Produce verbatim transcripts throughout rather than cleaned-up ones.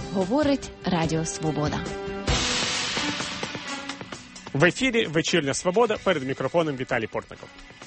Говорить Радіо Свобода. В ефірі «Вечірня Свобода», перед мікрофоном Віталій Портников.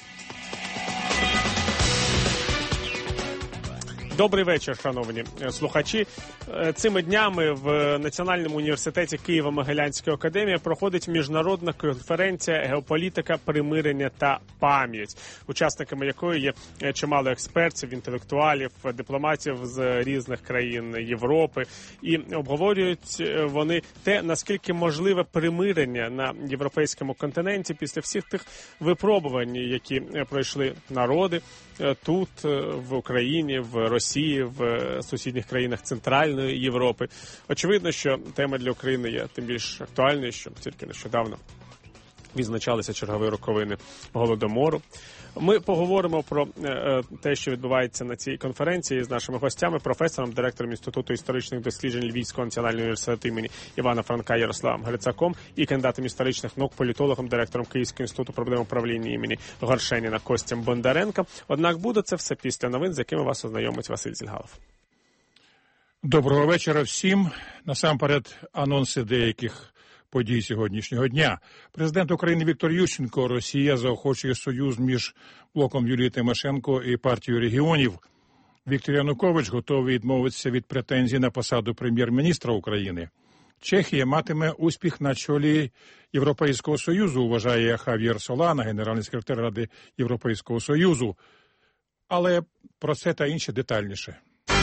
Добрий вечір, шановні слухачі. Цими днями в Національному університеті Києво-Могилянської академії проходить міжнародна конференція «Геополітика, примирення та пам'ять», учасниками якої є чимало експертів, інтелектуалів, дипломатів з різних країн Європи. І обговорюють вони те, наскільки можливе примирення на європейському континенті після всіх тих випробувань, які пройшли народи тут, в Україні, в Росії, в сусідніх країнах Центральної Європи. Очевидно, що тема для України є тим більш актуальною, що тільки нещодавно відзначалися чергові роковини Голодомору. Ми поговоримо про е, те, що відбувається на цій конференції з нашими гостями, професором, директором Інституту історичних досліджень Львівського національного університету імені Івана Франка Ярославом Грицаком і кандидатом історичних наук, політологом, директором Київського інституту проблем управління імені Горшеніна Костям Бондаренка. Однак буде це все після новин, з якими вас ознайомить Василь Зільгалов. Доброго вечора всім. Насамперед анонси деяких подій сьогоднішнього дня. Президент України Віктор Ющенко: Росія заохочує союз між блоком Юлії Тимошенко і партією регіонів. Віктор Янукович готовий відмовитися від претензій на посаду прем'єр-міністра України. Чехія матиме успіх на чолі Європейського Союзу, вважає Хав'єр Солана, генеральний секретар Ради Європейського Союзу. Але про це та інше детальніше.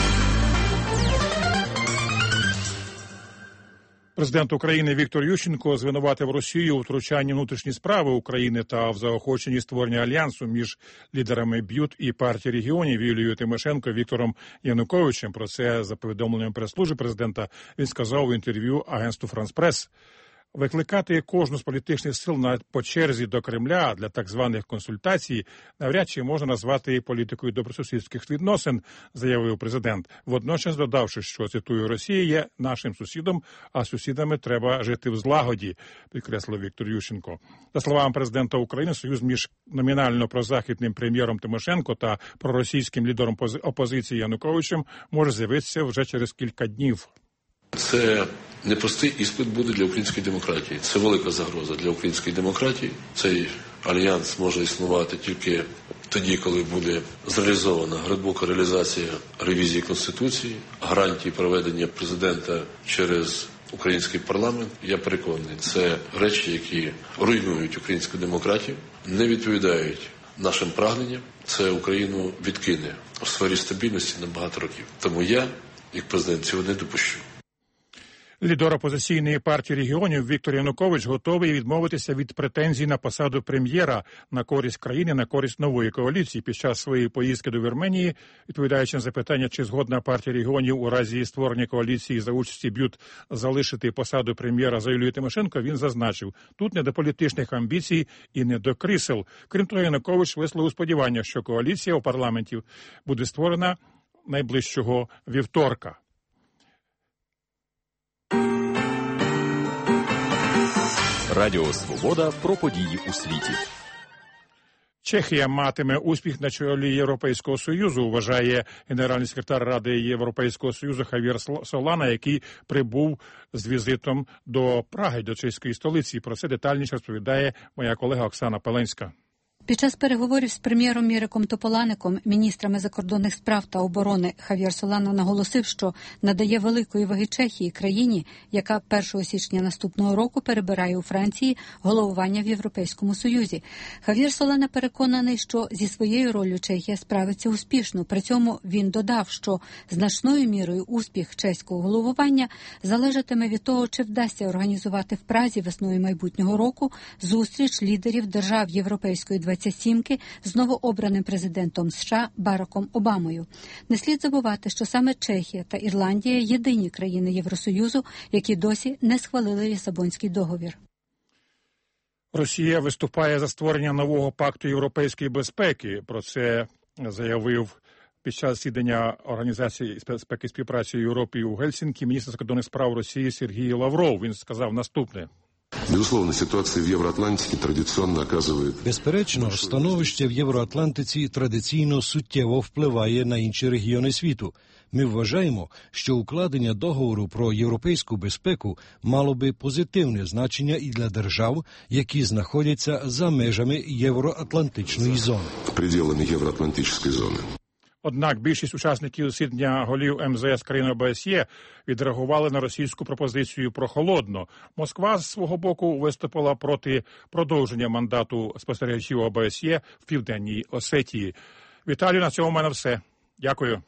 Президент України Віктор Ющенко звинуватив Росію у втручанні внутрішні справи України та в заохоченні створення альянсу між лідерами БЮТ і партії регіонів Юлією Тимошенко і Віктором Януковичем. Про це за повідомленням прес-служби президента він сказав у інтерв'ю агентству «Франс Прес». Викликати кожну з політичних сил на по черзі до Кремля для так званих консультацій навряд чи можна назвати політикою добросусідських відносин, заявив президент, водночас додавши, що, цитую, «Росія є нашим сусідом, а сусідами треба жити в злагоді», підкреслив Віктор Ющенко. За словами президента України, союз між номінально прозахідним прем'єром Тимошенко та проросійським лідером опозиції Януковичем може з'явитися вже через кілька днів. Це непростий іспит буде для української демократії. Це велика загроза для української демократії. Цей альянс може існувати тільки тоді, коли буде зреалізована глибока реалізація ревізії Конституції, гарантії проведення президента через український парламент. Я переконаний, це речі, які руйнують українську демократію, не відповідають нашим прагненням. Це Україну відкине у сфері стабільності на багато років. Тому я, як президент, цього не допущу. Лідер опозиційної партії регіонів Віктор Янукович готовий відмовитися від претензій на посаду прем'єра на користь країни, на користь нової коаліції. Під час своєї поїздки до Вірменії, відповідаючи на запитання, чи згодна партія регіонів у разі створення коаліції за участі БЮТ залишити посаду прем'єра за Юлією Тимошенко, він зазначив, тут не до політичних амбіцій і не до крісел. Крім того, Янукович висловив сподівання, що коаліція у парламенті буде створена найближчого вівторка. Радіо Свобода про події у світі. Чехія матиме успіх на чолі Європейського Союзу, вважає генеральний секретар Ради Європейського Союзу Хав'єр Солана, який прибув з візитом до Праги, до чеської столиці. Про це детальніше розповідає моя колега Оксана Пеленська. Під час переговорів з прем'єром Міриком Тополаником, міністрами закордонних справ та оборони, Хав'єр Солана наголосив, що надає великої ваги Чехії, країні, яка першого січня наступного року перебирає у Франції головування в Європейському Союзі. Хав'єр Солана переконаний, що зі своєю ролью Чехія справиться успішно. При цьому він додав, що значною мірою успіх чеського головування залежатиме від того, чи вдасться організувати в Празі весною майбутнього року зустріч лідерів держав Європейської двадцять сімки з новообраним президентом США Бараком Обамою. Не слід забувати, що саме Чехія та Ірландія – єдині країни Євросоюзу, які досі не схвалили Лісабонський договір. Росія виступає за створення нового пакту європейської безпеки. Про це заявив під час засідання Організації безпеки і співпраці Європи у Гельсінкі міністр закордонних справ Росії Сергій Лавров. Він сказав наступне. Безусловно, ситуація в Євроатлантиці традиційно оказує... Безперечно, становище в Євроатлантиці традиційно суттєво впливає на інші регіони світу. Ми вважаємо, що укладення договору про європейську безпеку мало би позитивне значення і для держав, які знаходяться за межами євроатлантичної зони. Пределами євроатлантичної зони. Однак більшість учасників засідання голів ем зе ес країн о бе ес є відреагували на російську пропозицію прохолодно. Москва з свого боку виступила проти продовження мандату спостерігачів о бе ес є в Південній Осетії. Віталію, на цьому в мене все. Дякую.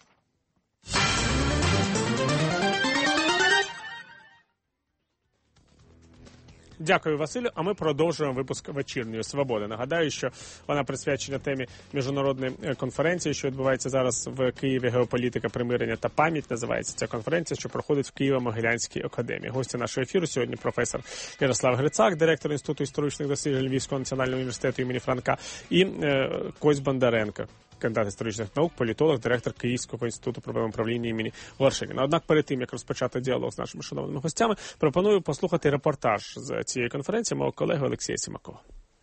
Дякую, Василю. А ми продовжуємо випуск «Вечірньої свободи». Нагадаю, що вона присвячена темі міжнародної конференції, що відбувається зараз в Києві. «Геополітика, примирення та пам'ять» називається ця конференція, що проходить в Києво-Могилянській академії. Гості нашого ефіру сьогодні професор Ярослав Грицак, директор Інституту історичних досліджень Львівського національного університету імені Франка, і е, Кость Бондаренко, кандидат історичних наук, політолог, директор Київського інституту проблем управління імені Вершиніна. Однак перед тим, як розпочати діалог з нашими шановними гостями, пропоную послухати репортаж з цієї конференції мого колеги Олексія Сімакова.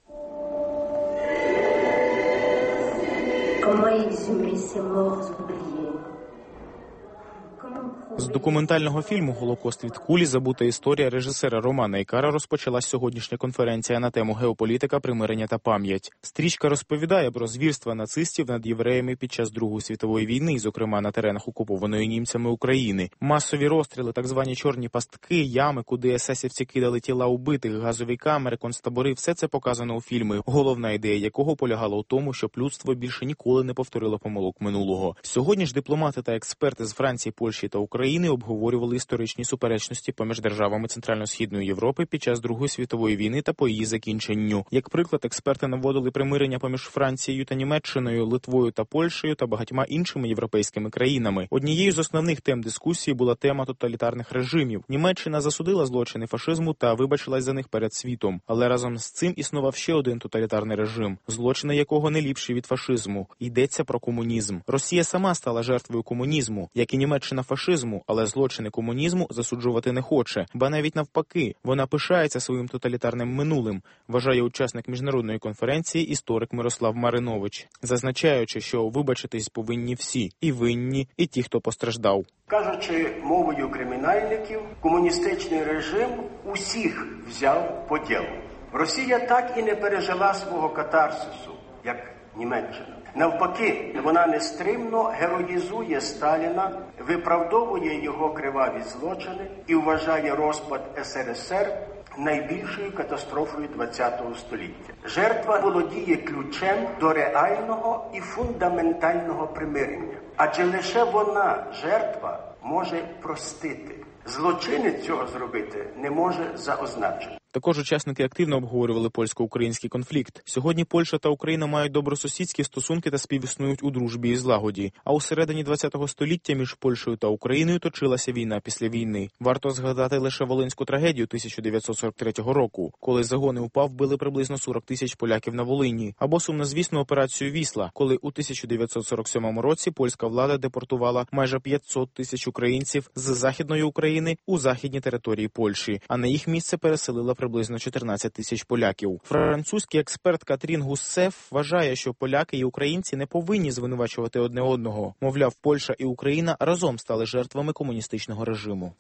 З документального фільму «Голокост від кулі. Забута історія» режисера Романа Ікара розпочалась сьогоднішня конференція на тему «Геополітика, примирення та пам'ять». Стрічка розповідає про звірства нацистів над євреями під час Другої світової війни, зокрема на теренах окупованої німцями України. Масові розстріли, так звані чорні пастки, ями, куди есесівці кидали тіла убитих, газові камери, концтабори – все це показано у фільмі, головна ідея якого полягала у тому, щоб людство більше ніколи не повторило помилок минулого. Сьогодні ж дипломати та експерти з Франції, Польщі та України України обговорювали історичні суперечності поміж державами Центрально-Східної Європи під час Другої світової війни та по її закінченню. Як приклад, експерти наводили примирення поміж Францією та Німеччиною, Литвою та Польщею та багатьма іншими європейськими країнами. Однією з основних тем дискусії була тема тоталітарних режимів. Німеччина засудила злочини фашизму та вибачилась за них перед світом. Але разом з цим існував ще один тоталітарний режим, злочини якого не ліпші від фашизму. Йдеться про комунізм. Росія сама стала жертвою комунізму, як і Німеччина фашизму, але злочини комунізму засуджувати не хоче. Ба навіть навпаки, вона пишається своїм тоталітарним минулим, вважає учасник міжнародної конференції історик Мирослав Маринович, зазначаючи, що вибачитись повинні всі, і винні, і ті, хто постраждав. Кажучи мовою кримінальників, комуністичний режим усіх взяв по ділу. Росія так і не пережила свого катарсису, як Німеччина. Навпаки, вона нестримно героїзує Сталіна, виправдовує його криваві злочини і вважає розпад ес ер ес ер найбільшою катастрофою ХХ століття. Жертва володіє ключем до реального і фундаментального примирення. Адже лише вона, жертва, може простити. Злочинець цього зробити не може за означення. Також учасники активно обговорювали польсько-український конфлікт. Сьогодні Польща та Україна мають добросусідські стосунки та співіснують у дружбі і злагоді. А у середині ХХ століття між Польщею та Україною точилася війна після війни. Варто згадати лише Волинську трагедію тисяча дев'ятсот сорок третього року, коли загони УПА вбили приблизно сорок тисяч поляків на Волині. Або сумнозвісну операцію «Вісла», коли у тисяча дев'ятсот сорок сьомому році польська влада депортувала майже п'ятсот тисяч українців з Західної України у західні території Польщі, а на їх місце переселила приблизно чотирнадцять тисяч поляків. Французький експерт Катрін Гуссеф вважає, що поляки і українці не повинні звинувачувати одне одного. Мовляв, Польща і Україна разом стали жертвами комуністичного режиму.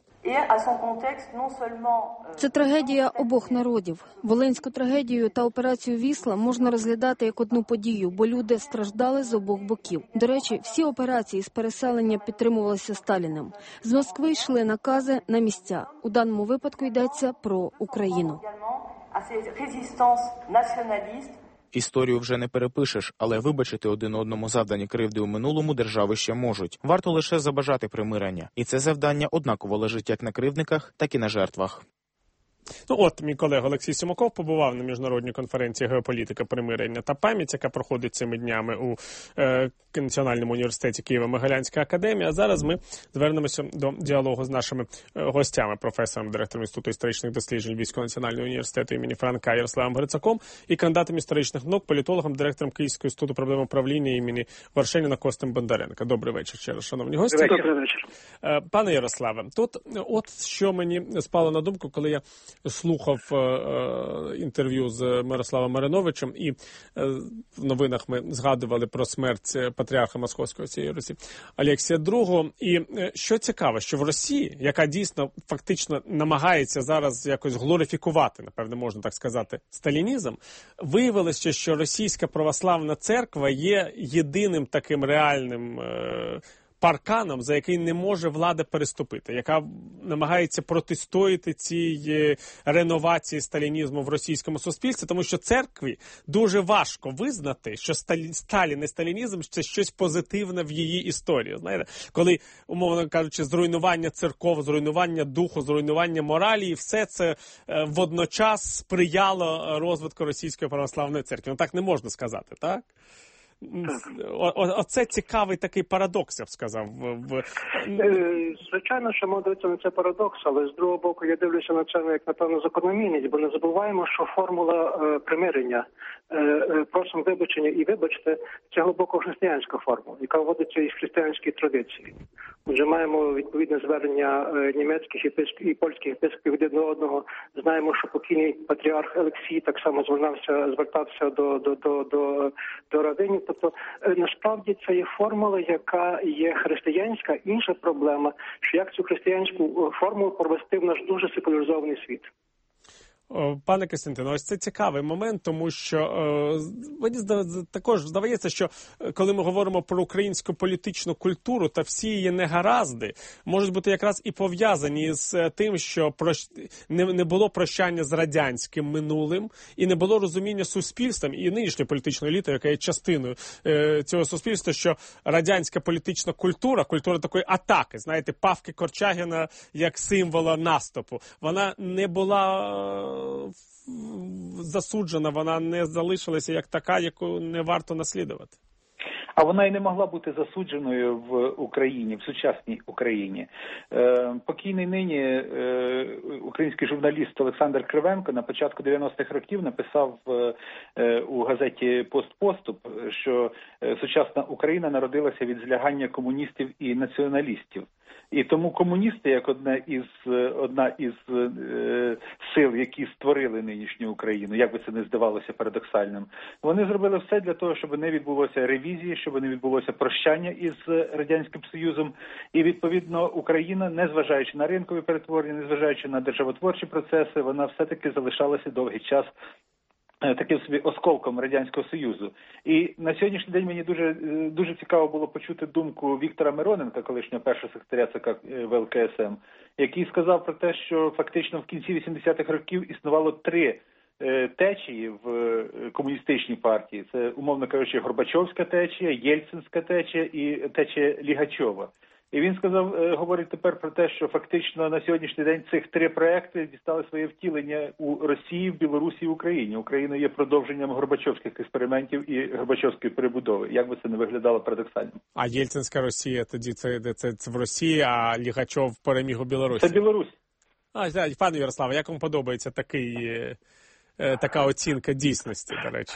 Це трагедія обох народів. Волинську трагедію та операцію «Вісла» можна розглядати як одну подію, бо люди страждали з обох боків. До речі, всі операції з переселення підтримувалися Сталіним. З Москви йшли накази на місця. У даному випадку йдеться про Україну. Історію вже не перепишеш, але вибачити один одному завдані кривди у минулому держави ще можуть. Варто лише забажати примирення. І це завдання однаково лежить як на кривдниках, так і на жертвах. Ну от, мій колега Олексій Сімаков побував на міжнародній конференції «Геополітика, примирення та пам'ять», яка проходить цими днями у е, Національному університеті Києво-Могилянська академія. А зараз ми звернемося до діалогу з нашими е, гостями, професором, директором Інституту історичних досліджень Львівського національного університету імені Франка Ярославом Грицаком і кандидатом історичних наук, політологом, директором Київського інституту проблем управління імені Вершиніна Костем Бондаренко. Добрий вечір ще раз, шановні гості. Добрий вечір. Е, пане Ярославе, тут от що мені спало на думку, коли я слухав е, е, інтерв'ю з Мирославом Мариновичем, і е, в новинах ми згадували про смерть патріарха Московського цієї Русі Алексія другого. І е, що цікаво, що в Росії, яка дійсно фактично намагається зараз якось глорифікувати, напевне, можна так сказати, сталінізм, виявилося, що російська православна церква є єдиним таким реальним е, парканом, за який не може влада переступити, яка намагається протистояти цій реновації сталінізму в російському суспільстві, тому що церкві дуже важко визнати, що Сталін і сталінізм – це щось позитивне в її історії. Знаєте, коли, умовно кажучи, зруйнування церков, зруйнування духу, зруйнування моралі, і все це водночас сприяло розвитку російської православної церкви. Ну так не можна сказати, так? О, оце цікавий такий парадокс, я б сказав. Звичайно, що можна дивитися на це парадокс, але з другого боку я дивлюся на це як, напевно, закономірність, бо не забуваємо, що формула е, примирення, е, е, просимо вибачення і вибачте, це глибоко християнська формула, яка вводиться із християнської традиції. Вже маємо відповідне звернення е, німецьких єпископів і польських єпископів один до одного. Знаємо, що покійний патріарх Олексій так само звертався, звертався до, до, до, до, до радинів. Тобто, насправді, це є формула, яка є християнська. Інша проблема, що як цю християнську формулу провести в наш дуже секуляризований світ. Пане Костянтине, ось це цікавий момент, тому що мені також здається, що коли ми говоримо про українську політичну культуру, та всі її негаразди можуть бути якраз і пов'язані з тим, що не було прощання з радянським минулим, і не було розуміння суспільством і нинішньої політичної еліти, яка є частиною цього суспільства, що радянська політична культура, культура такої атаки, знаєте, Павки Корчагіна як символа наступу, вона не була засуджена, вона не залишилася як така, яку не варто наслідувати. А вона і не могла бути засудженою в Україні, в сучасній Україні. Е, покійний нині е, український журналіст Олександр Кривенко на початку дев'яностих років написав е, у газеті «Постпоступ», що е, сучасна Україна народилася від злягання комуністів і націоналістів. І тому комуністи, як одна із, одна із е, сил, які створили нинішню Україну, як би це не здавалося парадоксальним, вони зробили все для того, щоб не відбулося ревізії, щоб не відбулося прощання із Радянським Союзом. І, відповідно, Україна, незважаючи на ринкові перетворення, незважаючи на державотворчі процеси, вона все-таки залишалася довгий час таким собі осколком Радянського Союзу. І на сьогоднішній день мені дуже дуже цікаво було почути думку Віктора Мироненка, колишнього першого секретаря ЦК В Л К С М, який сказав про те, що фактично в кінці вісімдесятих років існувало три течії в комуністичній партії. Це, умовно кажучи, Горбачовська течія, Єльцинська течія і течія Лігачова. І він сказав, говорить тепер про те, що фактично на сьогоднішній день цих три проекти дістали своє втілення у Росії, в Білорусі і в Україні. Україна є продовженням горбачовських експериментів і горбачовської перебудови. Як би це не виглядало парадоксально. А Єльцинська Росія тоді це, це, це в Росії, а Лігачов переміг у Білорусі? Це Білорусь. А, пане Ярославе, як вам подобається такий, така оцінка дійсності, до речі?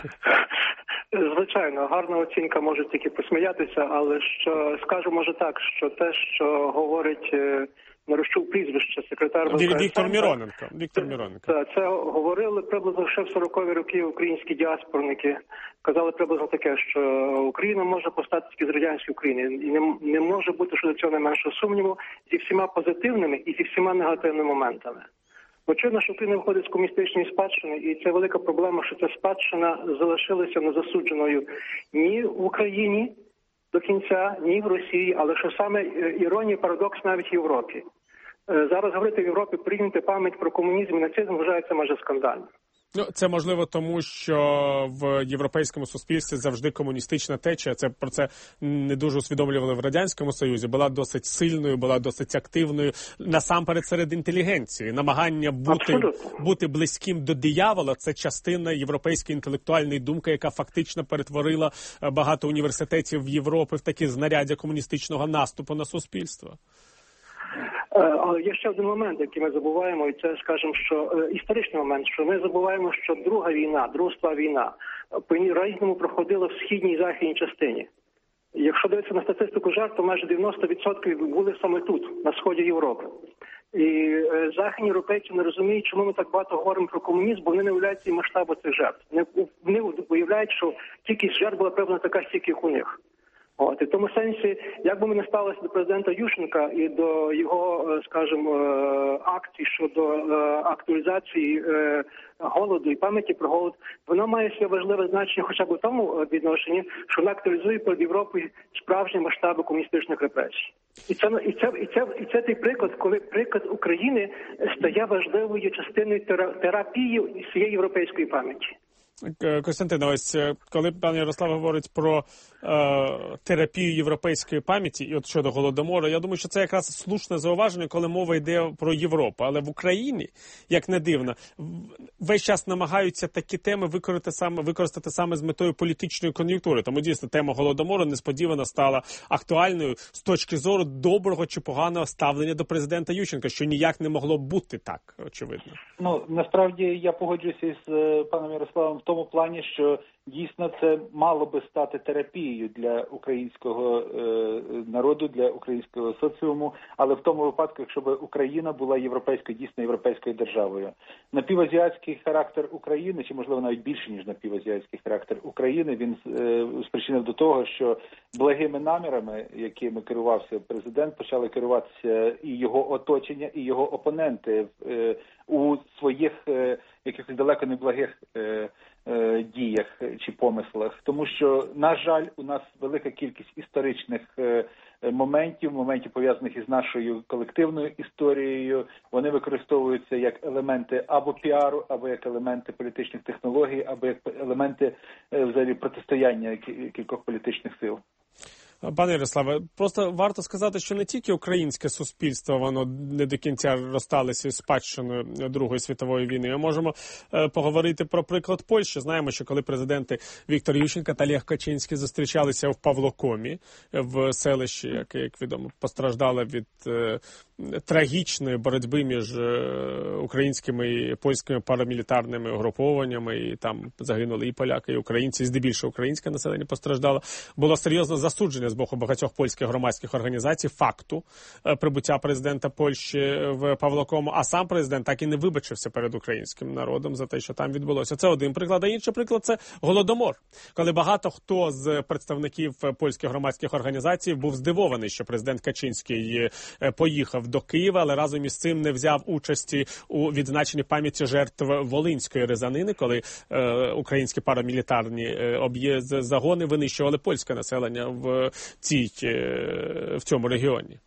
Звичайно, гарна оцінка, може тільки посміятися, але що скажу, може так, що те, що говорить, не розчув прізвище секретар В Л К С М. Віктор Мироненко. Віктор Мироненко. Це, це говорили приблизно ще в сорокові роки українські діаспорники. Казали приблизно таке, що Україна може постати тільки з радянської України. І не, не може бути щодо цього не меншого сумніву зі всіма позитивними і зі всіма негативними моментами. Очевидно, що Україна виходить з комуністичної спадщини, і це велика проблема, що ця спадщина залишилася незасудженою ні в Україні до кінця, ні в Росії, але що саме іронія, парадокс навіть в Європі. Зараз говорити в Європі, прийняти пам'ять про комунізм і нацизм вважається майже скандально. Ну, це можливо тому, що в європейському суспільстві завжди комуністична течія, це про це не дуже усвідомлювали в Радянському Союзі, була досить сильною, була досить активною, насамперед серед інтелігенції. Намагання бути, бути близьким до диявола – це частина європейської інтелектуальної думки, яка фактично перетворила багато університетів в Європі в такі знаряддя комуністичного наступу на суспільство. Але є ще один момент, який ми забуваємо, і це, скажімо, що історичний момент, що ми забуваємо, що друга війна, Друга світова війна по-різному проходила в східній і західній частині. Якщо дивитися на статистику жертв, то майже дев'яносто відсотків були саме тут, на сході Європи. І е, західні європейці не розуміють, чому ми так багато говоримо про комунізм, бо вони не уявляють ці масштаби цих жертв. Вони, вони уявляють, що кількість жертв була певно така, стільки як у них. От, і в тому сенсі, як би ми не ставилися до президента Ющенка і до його, скажімо, акцій щодо актуалізації голоду і пам'яті про голод, вона має своє важливе значення хоча б у тому відношенні, що вона актуалізує перед Європою справжні масштаби комуністичних репресій. І це, і це, і це, і це той приклад, коли приклад України стає важливою частиною терапії всієї європейської пам'яті. Костянтине, ось коли пан Ярослав говорить про е, терапію європейської пам'яті, і от щодо Голодомору, я думаю, що це якраз слушне зауваження, коли мова йде про Європу. Але в Україні, як не дивно, весь час намагаються такі теми використати саме, використати саме з метою політичної кон'юнктури. Тому дійсно тема Голодомору несподівано стала актуальною з точки зору доброго чи поганого ставлення до президента Ющенка, що ніяк не могло бути так, очевидно. Ну, насправді я погоджуюся із паном Ярославом в тому плані, що дійсно це мало би стати терапією для українського е, народу, для українського соціуму, але в тому випадку, якщо б Україна була європейською, дійсно європейською державою. Напівазіатський характер України, чи можливо навіть більше, ніж напівазіатський характер України, він е, спричинив до того, що благими намірами, якими керувався президент, почали керуватися і його оточення, і його опоненти е, у своїх е, якихось далеко не благих е, е, діях чи помислах. Тому що, на жаль, у нас велика кількість історичних е, моментів, моментів пов'язаних із нашою колективною історією, вони використовуються як елементи або піару, або як елементи політичних технологій, або як елементи е, взагалі протистояння кількох політичних сил. Пане Ярославе, просто варто сказати, що не тільки українське суспільство, воно не до кінця розсталося з спадщиною Другої світової війни. Ми можемо е, поговорити про приклад Польщі. Знаємо, що коли президенти Віктор Ющенко та Лех Качинський зустрічалися в Павлокомі, в селищі, яке, як відомо, постраждало від е, трагічної боротьби між е, українськими і польськими парамілітарними угрупованнями, і там загинули і поляки, і українці, здебільшого українське населення постраждало, було серйозно засудження з боку багатьох польських громадських організацій факту е, прибуття президента Польщі в Павлокому, а сам президент так і не вибачився перед українським народом за те, що там відбулося. Це один приклад, а інший приклад – це Голодомор. Коли багато хто з представників польських громадських організацій був здивований, що президент Качинський поїхав до Києва, але разом із цим не взяв участі у відзначенні пам'яті жертв Волинської різанини, коли е, українські парамілітарні е, об'є... загони винищували польське населення в цій, в цьому регіоні.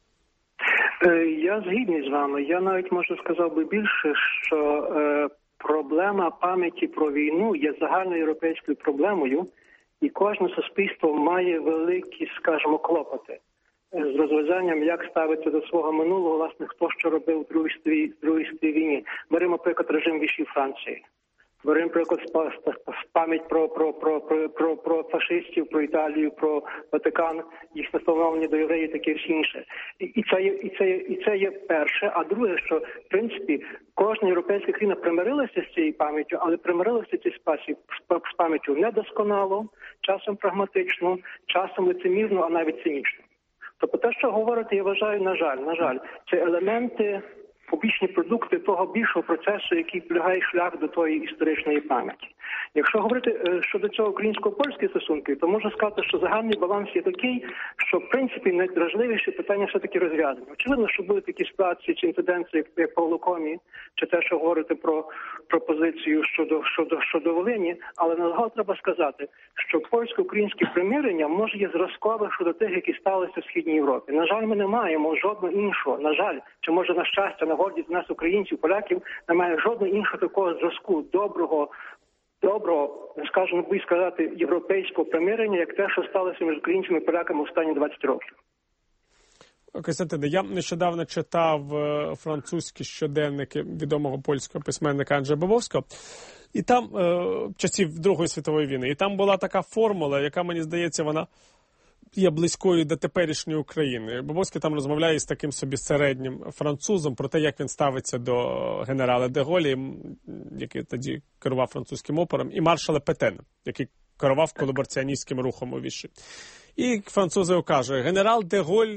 Я згідний з вами. Я навіть, можу сказав би більше, що е, проблема пам'яті про війну є загальноєвропейською проблемою, і кожне суспільство має великі, скажімо, клопоти з розв'язанням, як ставиться до свого минулого, власне, хто що робив у Другій світовій, Другій світовій війні. Беремо, наприклад, режим вішів Франції. Беремо, наприклад, пам'ять про, про, про, про, про, про фашистів, про Італію, про Ватикан, їх настановлення до євреїв, таке всі інше. І, і, це є, і, це є, і це є перше. А друге, що, в принципі, кожна європейська країна примирилася з цією пам'яттю, але примирилася в цей спосіб з пам'яттю недосконало, часом прагматично, часом лицемірно, а навіть цинічно. Тобто те, що говорите, я вважаю, на жаль, на жаль, це елементи, побічні продукти того більшого процесу, який полягає шлях до тої історичної пам'яті. Якщо говорити щодо цього українсько-польських стосунків, то можна сказати, що загальний баланс є такий, що, в принципі, найважливіші питання все-таки розв'язані. Очевидно, що були такі ситуації чи інциденції, як в Павлокомі, чи те, що говорите про пропозицію щодо, щодо, щодо Волині, але наразі треба сказати, що польсько-українське примирення може є зразкове щодо тих, які сталися в Східній Європі. На жаль, ми не маємо жодного іншого, на жаль, чи може на щастя, на гордість нас, українців, поляків, немає жодного іншого такого зразку доброго, доброго, скажімо, би сказати, європейського примирення, як те, що сталося між українцями і поляками останні двадцять років. Костянтине, я нещодавно читав французькі щоденники відомого польського письменника Анджея Бабовського, і там, часів Другої світової війни, і там була така формула, яка, мені здається, вона є близькою до теперішньої України. Бабовський там розмовляє з таким собі середнім французом про те, як він ставиться до генерала де Голі, який тоді керував французьким опором, і маршала Петена, який керував колабораціоністським рухом у Віші. І француз каже: генерал де Голь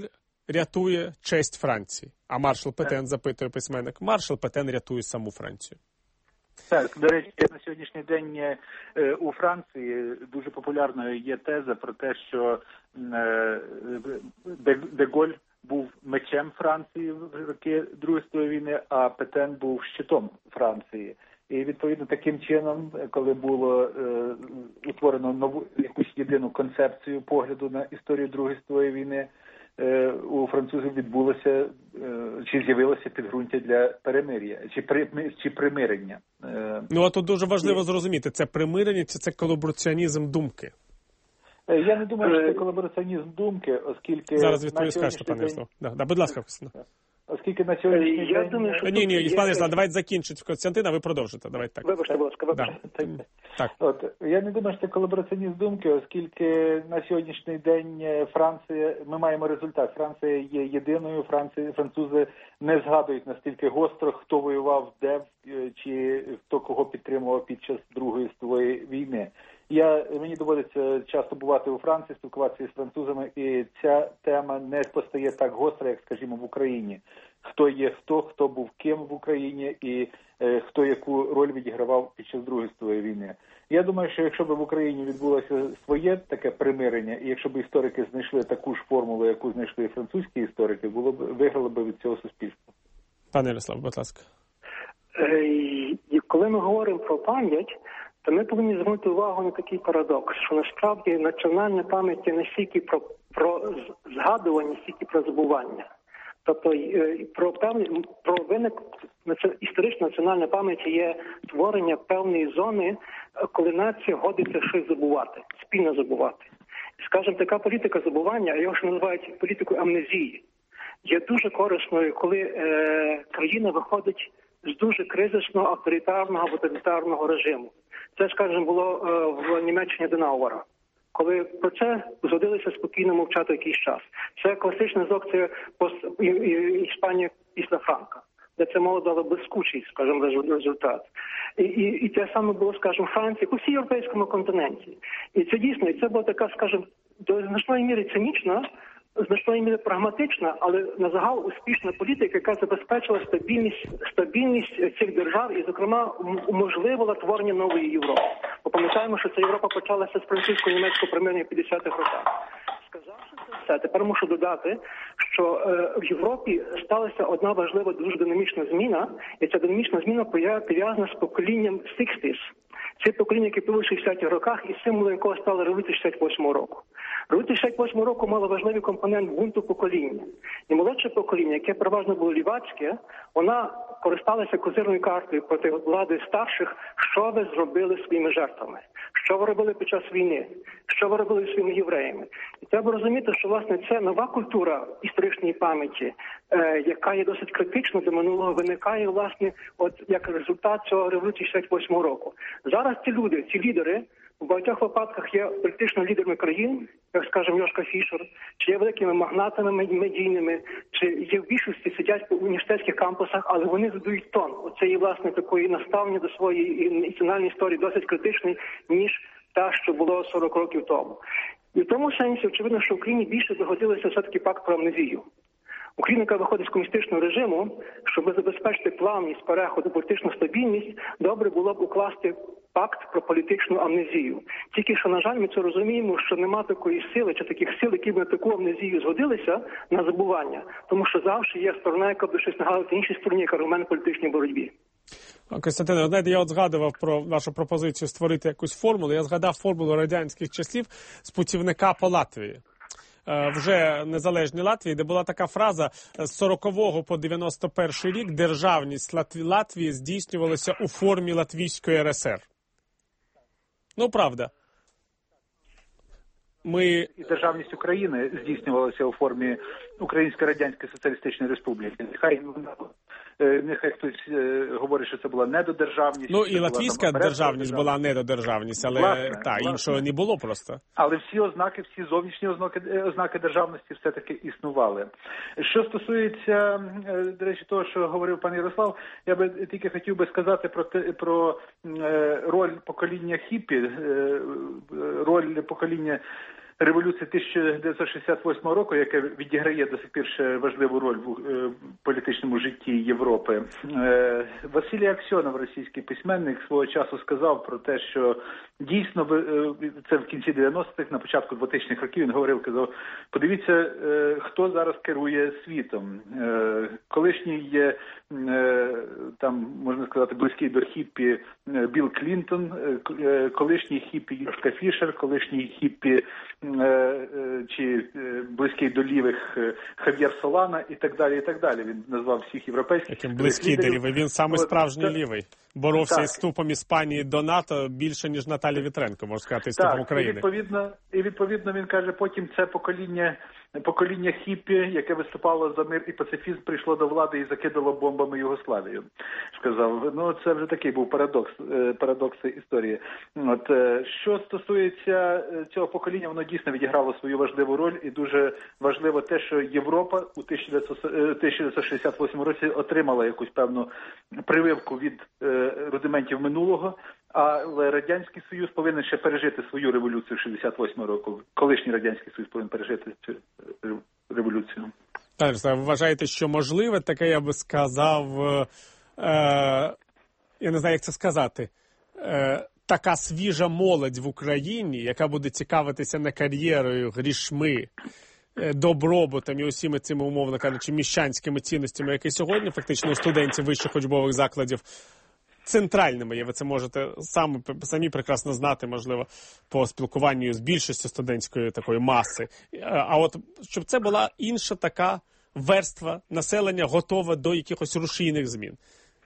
рятує честь Франції. А маршал Петен, запитує письменник, маршал Петен рятує саму Францію. Так, до речі, на сьогоднішній день е, у Франції дуже популярною є теза про те, що е, Де, Деголь був мечем Франції в роки Другої світової війни, а Петен був щитом Франції. І, відповідно, таким чином, коли було е, утворено нову якусь єдину концепцію погляду на історію Другої світової війни, е, у французів відбулося, е, чи з'явилося підґрунтя для перемир'я, чи, при, чи примирення. Е, ну, а тут дуже важливо і... зрозуміти, це примирення, чи це колабораціонізм думки? Я не думаю, що це колабораціонізм думки, оскільки... Зараз відповідь скажете, пане Ярослав. Да, да, будь ласка, Костянтин. Оскільки на сьогоднішній я день... Думаю, що ні, ні, є... пане Ярослав, давайте закінчить Костянтин, а ви продовжите. Давайте так. Вибачте, будь ласка, вибачте. Да. Так. От, я не думаю, що це колабораціонізм думки, оскільки на сьогоднішній день Франція, ми маємо результат. Франція є єдиною, Франція, французи не згадують настільки гостро, хто воював де, чи хто кого підтримував під час Другої світової війни. Я, мені доводиться часто бувати у Франції, спілкуватися з французами, і ця тема не постає так гостро, як, скажімо, в Україні. Хто є хто, хто був ким в Україні і е, хто яку роль відігравав під час Другої світової війни. Я думаю, що якщо б в Україні відбулося своє таке примирення, і якщо б історики знайшли таку ж формулу, яку знайшли французькі історики, було б виграло б від цього суспільство. Пане Ярослав, будь ласка. І коли ми говоримо про пам'ять, то ми повинні звернути увагу на такий парадокс, що насправді національна пам'ять не стільки про, про згадування, стільки про забування. Тобто про певні про виник історична національна пам'ять є створення певної зони, коли нація годиться щось забувати, спільно забувати. Скажімо, така політика забування, його ще називають політикою амнезії, є дуже корисною, коли е, країна виходить з дуже кризисного авторитарного або тоталітарного режиму. Це, скажімо, було е, в Німеччині Денауера. Коли про це згодилися спокійно мовчати якийсь час. Це класичний зок, це Іспанія після Франка, де це мало дало блискучий, скажімо, результат. І, і, і те саме було, скажімо, Франції, по всій європейському континенті. І це дійсно, і це була така, скажімо, до значної міри цинічна, значної міри прагматична, але на загал успішна політика, яка забезпечила стабільність, стабільність цих держав і, зокрема, уможливила творення нової Європи. Бо пам'ятаємо, що ця Європа почалася з французько-німецького примирення в п'ятдесятих роках. Сказавши це все, тепер мушу додати, що е, в Європі сталася одна важлива, дуже динамічна зміна, і ця динамічна зміна пов'язана з поколінням шістдесятих. Це покоління, яке було в шістдесятих роках, і символом якого стала революція шістдесят восьмого року. Революція шістдесят восьмого року мала важливий компонент бунту покоління. І молодше покоління, яке переважно було лівацьке, вона користалася козирною картою проти влади старших, що ви зробили своїми жертвами, що ви робили під час війни, що ви робили своїми євреями. І треба розуміти, що, власне, це нова культура історичної пам'яті, е, яка є досить критична до минулого, виникає, власне, от як результат цього революції шістдесят восьмого року. Зараз ці люди, ці лідери, в багатьох випадках є політично лідерами країн, як, скажімо, Йошка Фішер, чи є великими магнатами медійними, чи є в більшості сидять по університетських кампусах, але вони задають тон. Оце є, власне, такої наставлення до своєї національної історії досить критичний, ніж та, що було сорок років тому. І в тому сенсі, очевидно, що в Україні більше догодилося все-таки пакт про амнезію. Україна, яка виходить з комуністичного режиму, щоб забезпечити плавність, переходу, політичну стабільність, добре було б укласти пакт про політичну амнезію. Тільки що, на жаль, ми це розуміємо, що нема такої сили, чи таких сил, які б на таку амнезію згодилися на забування. Тому що завжди є сторона, яка б щось нагадувати іншій стороні, як аргумент політичній боротьбі. Костянтине, знаєте, я от згадував про вашу пропозицію створити якусь формулу. Я згадав формулу радянських часів з путівника по Латвії. Вже незалежній Латвії, де була така фраза: з сорокового по дев'яносто перший рік державність Латвії здійснювалася у формі Латвійської ер ес ер. Ну, правда. Ми... І державність України здійснювалася у формі Української Радянської Соціалістичної Республіки. Нехай, нехай хтось говорить, що це була недодержавність. Ну, і латвійська державність була недодержавність, але власне, та, власне. Іншого не було просто. Але всі ознаки, всі зовнішні ознаки, ознаки державності все-таки існували. Що стосується, до речі, того, що говорив пан Ярослав, я би тільки хотів би сказати про, те, про роль покоління хіппі, роль покоління революції тисяча дев'ятсот шістдесят восьмого року, яке відіграє до сих пір ще важливу роль в політичному житті Європи. Василій Аксьонов, російський письменник, свого часу сказав про те, що дійсно, це в кінці дев'яностих, на початку двохтисячних років, він говорив, казав, подивіться, хто зараз керує світом. Колишній, там, можна сказати, близький до хіппі Білл Клінтон, колишній хіппі Юшка Фішер, колишній хіппі чи близький до лівих Хав'єр Солана і так далі, і так далі. Він назвав всіх європейських. Яким близький до лівий. Він саме справжній лівий. Боровся із вступом Іспанії до НАТО більше, ніж Наталія Вітренко, можна сказати, із вступом України. І відповідно, і відповідно він каже, потім це покоління, покоління хіппі, яке виступало за мир і пацифізм, прийшло до влади і закидало бомбами Югославію. Сказав, ну це вже такий був парадокс, парадокс історії. От, що стосується цього покоління, воно дійсно відіграло свою важливу роль, і дуже важливо те, що Європа у тисяча дев'ятсот шістдесят восьмому році отримала якусь певну прививку від рудиментів минулого, але Радянський Союз повинен ще пережити свою революцію шістдесят восьмого року. Колишній Радянський Союз повинен пережити цю революцію. Так, ви вважаєте, що можливе таке, я би сказав, е, я не знаю, як це сказати, е, така свіжа молодь в Україні, яка буде цікавитися не кар'єрою, грішми, добробутом і усіми цими, умовно кажучи, міщанськими цінностями, які сьогодні фактично у студентів вищих учбових закладів центральними є. Ви це можете самі, самі прекрасно знати, можливо, по спілкуванню з більшістю студентської такої маси. А от, щоб це була інша така верства населення, готова до якихось рушійних змін.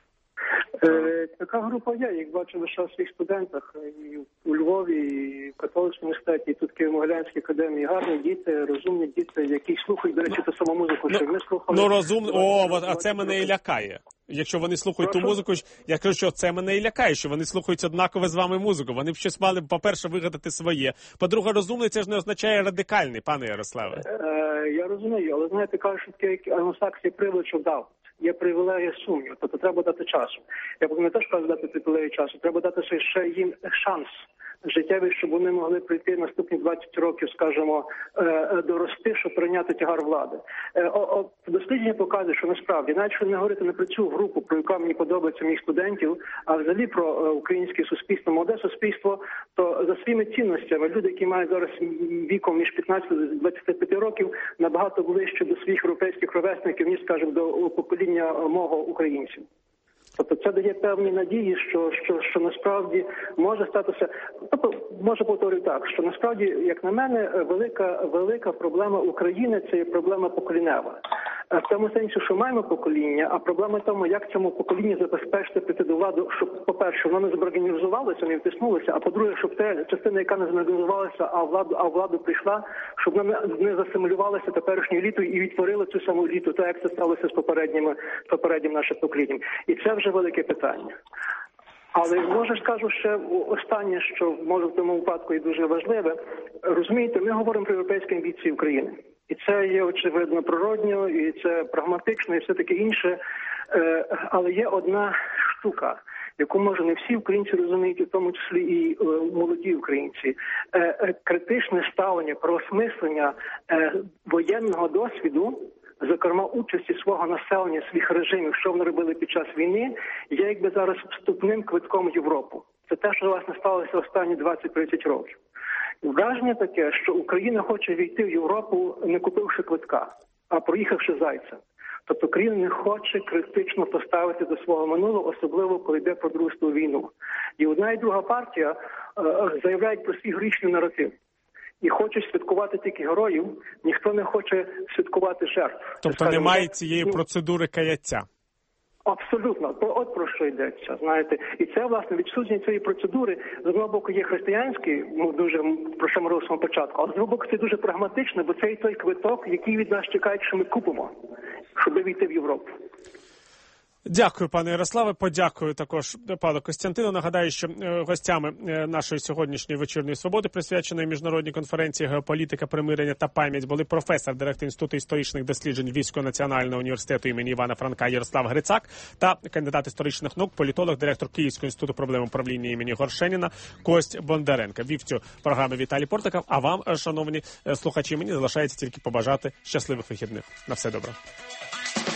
Е, така група є, як бачу лише в своїх студентах і у Львові, і в католицькому університеті, і тут в Києво-Могилянській академії. Гарні діти, розумні діти, які слухають, до речі, ту саму музику, що ми слухали. Ну, розумно, о, а це мене і лякає. Якщо вони слухають Прошу? ту музику, я кажу, що це мене і лякає, що вони слухають однаково з вами музику. Вони б щось мали, по-перше, вигадати своє. По-друге, розумний, це ж не означає радикальний, пане Ярославе. Е, я розумію, але, знаєте, кажуть, що таке англосаксі привид, що дав. Є привілея сумнів, тобто треба дати часу. Я не теж кажу дати привілею часу, треба дати ще їм шанс життєвий, щоб вони могли прийти наступні двадцять років, скажімо, дорости, щоб прийняти тягар влади. От дослідження показує, що насправді, навіть якщо не говорити не про цю групу, про яку мені подобається моїх студентів, а взагалі про українське суспільство, молоде суспільство, то за своїми цінностями люди, які мають зараз віком між п'ятнадцяти і двадцяти п'яти років, набагато ближче до своїх європейських ровесників, ніж, скажімо, до покоління мого українців. Тобто це дає певні надії, що, що, що насправді може статися, тобто може повторюю так, що насправді, як на мене, велика, велика проблема України – це є проблема поколінева. В тому сенсі, що маємо покоління, а проблема в тому, як цьому поколінню забезпечити прийти до влади, щоб, по-перше, воно не зорганізувалося, не втиснулося, а по-друге, щоб та частина, яка не зорганізувалася, а владу, а владу прийшла, щоб вона не засимулювалася теперішньою елітою і відтворила цю саму еліту, так як це сталося з попередніми, з попереднім нашим поколінням. І це вже велике питання. Але, може, скажу ще останнє, що, може, в тому випадку і дуже важливе. Розумієте, ми говоримо про європейські амбіції України. І це є, очевидно, природньо, і це прагматично, і все таке інше. Але є одна штука, яку, може, не всі українці розуміють, в тому числі і молоді українці. Критичне ставлення, переосмислення воєнного досвіду, зокрема, участі свого населення, своїх режимів, що вони робили під час війни, є якби зараз вступним квитком в Європу. Це те, що, власне, сталося останні двадцять-тридцять років. Враження таке, що Україна хоче війти в Європу, не купивши квитка, а проїхавши зайцем. Тобто Україна не хоче критично поставити до свого минулого, особливо коли йде про Другу світову війну. І одна і друга партія е, заявляють про свій героїчний наратив. І хочуть святкувати тільки героїв, ніхто не хоче святкувати жертв. Тобто Скажімо, немає цієї ну, процедури каяття? Абсолютно. От про що йдеться, знаєте. І це, власне, відсутність цієї процедури, з одного боку, є християнський, ну, дуже, про що ми робимо на початку, а з другого боку, це дуже прагматично, бо це і той квиток, який від нас чекають, що ми купимо, щоб війти в Європу. Дякую, пане Ярославе. Подякую також пану Костянтину. Нагадаю, що гостями нашої сьогоднішньої вечірньої свободи, присвяченої міжнародній конференції «Геополітика, примирення та пам'ять», були професор, директор Інституту історичних досліджень Львівського національного університету імені Івана Франка Ярослав Грицак та кандидат історичних наук, політолог, директор Київського інституту проблем управління імені Горшеніна Кость Бондаренко. Вів цю програму Віталій Портиков. А вам, шановні слухачі, мені залишається тільки побажати щасливих вихідних. На все добре.